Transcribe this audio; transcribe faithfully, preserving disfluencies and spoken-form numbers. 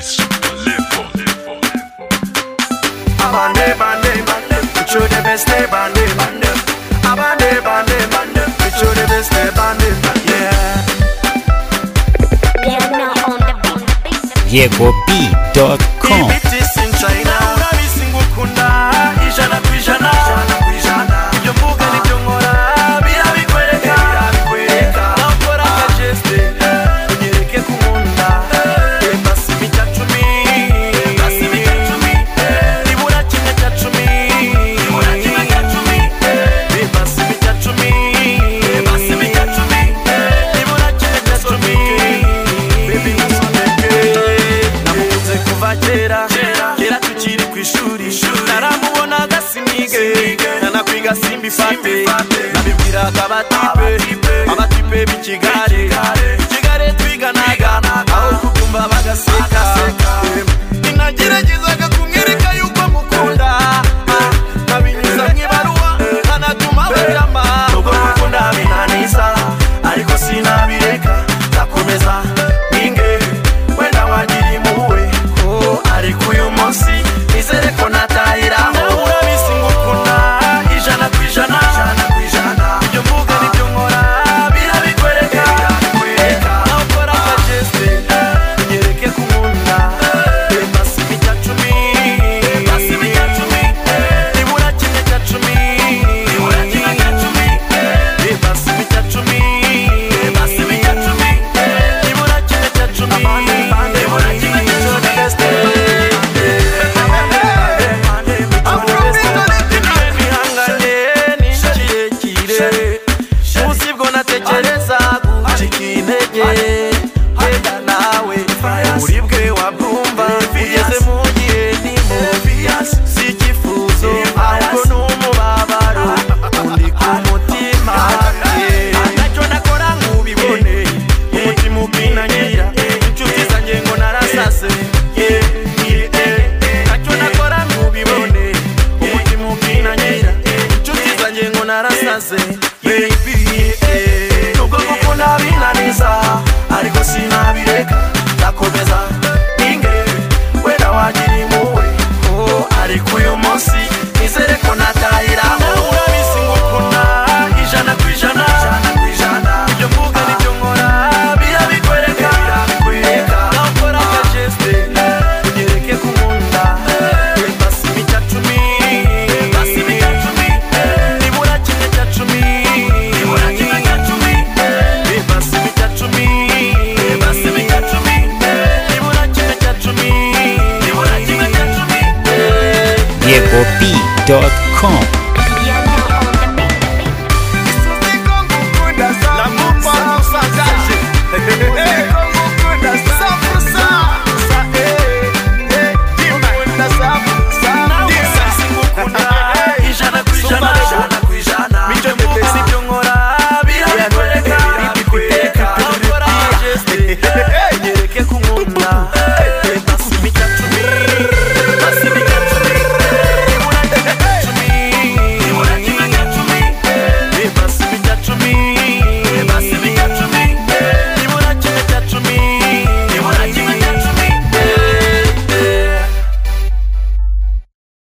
super level. Abande, bande, bande, put you the best day, bande, bande. Abande, bande, bande, put you the best day, bande, yeah. Yeah, now on the beat. Diego B dot com. Ibitis in China, urabisi ngukunda, ijana ku ijana, ijana ku ijana. Ibyo mvuga nibyo nkora, birabikwereka, birabikwereka. Nakora akajeste, unyereke ku nkunda. Basi mita cumi, basi mita cumi. Nibura kimwe cya cumi, nibura kimwe cya cumi. Basi mita cumi, basi mita cumi. Nibura kimwe cya cumi. Baby ntusoneke, namukunze kuva kera, kera tukiri ku ishuri. Naramubona agasinige, nanakwiga simbifate. Nabibwiraga abatipe, abatipe b'ikigare, ikigare twiganaga, aho kukumva bagaseka. Ninageragezaga kumwereka yuko mukunda, nkabinyuza mw'ibaruwa, nkanatuma baryama. Nubwo mukunda binaniza, ariko sinabireka, ndakomeza ninge, wenda wagira impuhwe, ko ariko uyu munsi nizere ko natahiraho. Urabisi ngukunda, ijana ku ijana, ijana ku ijana. Ibyo mvuga nibyo nkora, birabikwereka, birabikwereka. Nakora akajeste, unyereke ku nkunda. Basi mita cumi, basi mita cumi. Nibura kimwe cya cumi, nibura kimwe cya cumi. Basi mita cumi, basi mita cumi. Nibura kimwe cya cumi, nibura kimwe cya cumi. Nihanganye ni kirekire, uzi bwo natekereza gucika intege. Wenda nawe uribwe wabwumva, ugeze mu gihe ndimo, si icyifuzo ahubwo ni umubabaro undi ku mutima. Ntacyo nakora nk'ubibone, umutima ukinangira, inshuti zanjye ngo narasase. Ntacyo nakora nk'ubibone, umutima ukinangira, inshuti zanjye ngo narasase. Baby, nubwo gukunda binaniza, ariko sinabireka, ndakomeza ninge, wenda wagira impuhwe, ko ariko uyu munsi nizere ko natahiraho. Urabisi ngukunda, ijana ku ijana, ijana ku ijana. Ibyo mvuga nibyo nkora, birabikwereka, birabikwereka. Nakora akajeste, unyereke ku nkunda. Basi mita cumi, basi mita cumi. Nibura kimwe cya cumi, nibura kimwe cya cumi. Basi mita cumi, basi mita cumi. Nibura kimwe cya cumi, nibura kimwe cya cumi. Diego B dot com.